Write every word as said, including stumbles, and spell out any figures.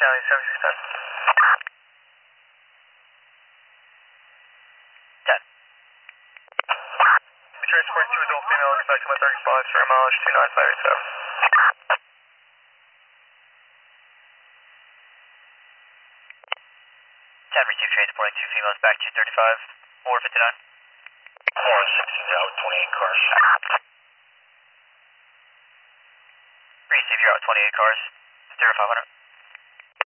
County, seventy-six ten. ten. We transport two adult females back to my third response for mileage two nine five eight seven. ten received, transporting two females back to thirty-five, four fifty-nine. four sixty out, twenty-eight cars. Receive, you're out twenty-eight cars, zero five hundred.